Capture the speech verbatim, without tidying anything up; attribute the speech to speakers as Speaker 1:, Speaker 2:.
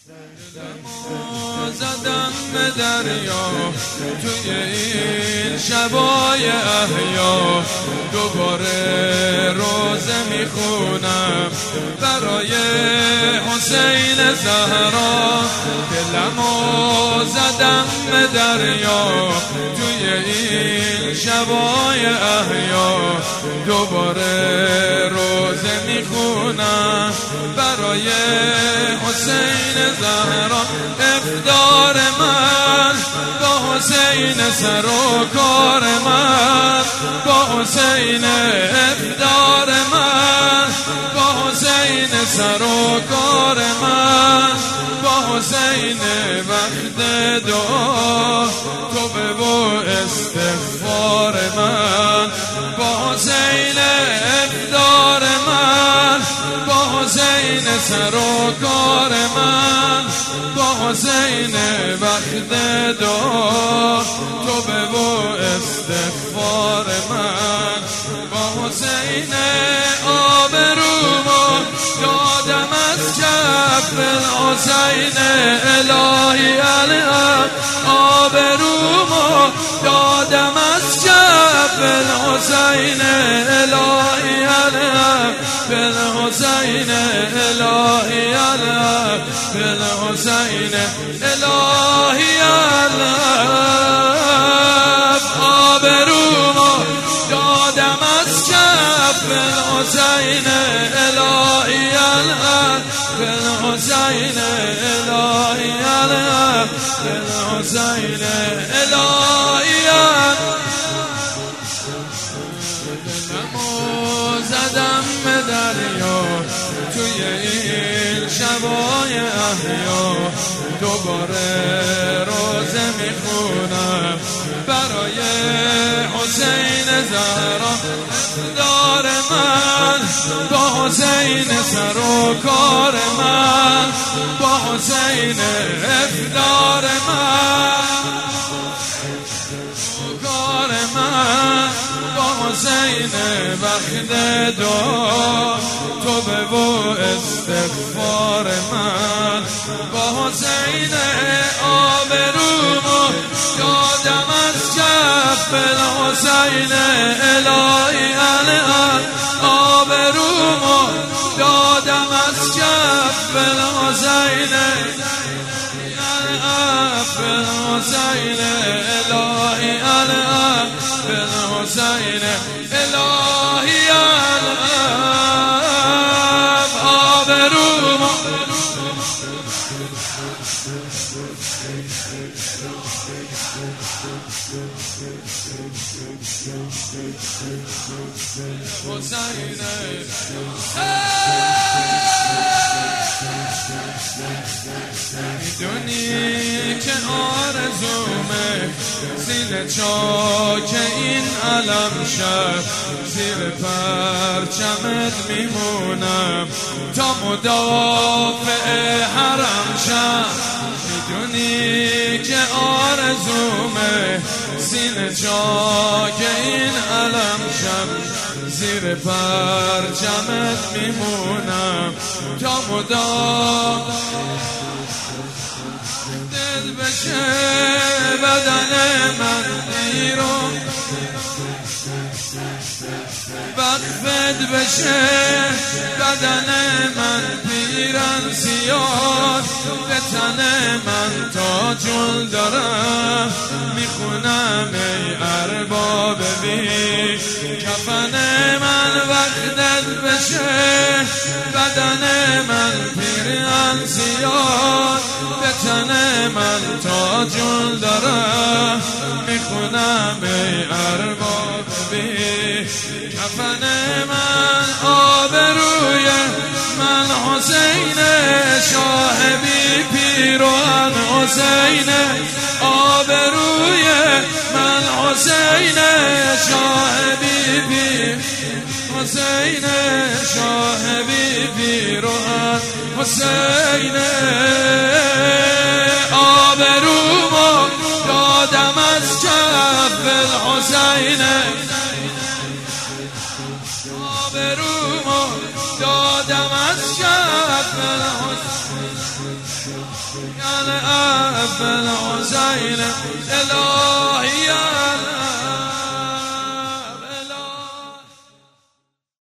Speaker 1: زدم به دریا توی این شبای احیا، دوباره روزه میخونم برای حسین زهرا. دلمو زدم به دریا توی این شبای احیا، دوباره روزه میخونم برای حسین زهرا. افطار من با حسین، سر و کار من با حسین، افطار من با حسین، سر و کار من با حسین. وقت دعا توبه و استغفار من با حسین، افطار من با حسین، سر و کار من با حسین. وقت دعا توبه و استغفار من با حسین. آبرومو دادم از کف حسین، الهی الهی. آبرومو دادم از کف حسین، الهی الهی. بالحسین الهی الهی، بالحسین الهی الهی. آبرومو دادم از کف حسین، الهی الهی. بالحسین الهی الهی، بالحسین الهی الهی. زدم به دریا توی این شبای احیا، دوباره روزه میخونم برای حسین زهرا. افطار من با حسین، سر و کار من با حسین. افطار من کار من با حسین. وقت دعا توبه و استغفار من با حسین. آبرومو دادم از کف حسین، الهی الهی. آبرومو دادم از کف حسین، بالحسین الهی الهی. بالحسین الهی الهی. آبرومو حسین. میدونی که آرزومه زیر چاک این علم شب، زیر پرچمت میمونم تا مدافع حرم شم. میدونی که آرزومه زیر چاک این علم شب، زیر پرچمت میمونم تا مدافع. دل بشه بدن من ایران، وقفت بشه بدن من پیرن سیاد. به تن من تا جل دارم میخونم ای ارباب بی کفن من. وقتت بشه بدن من پیرن سیاد. به تن من تا جل دارم میخونم ای ارباب بی کفن من. آبروی من حسین، شاه بی پیروان حسین. آبروی من حسین، شاه بی پیر حسین، شاه بی پیروان حسین. آبرومو دادم از کف حسین، آبرومو دادم از کف حسین. یا لعب الحسین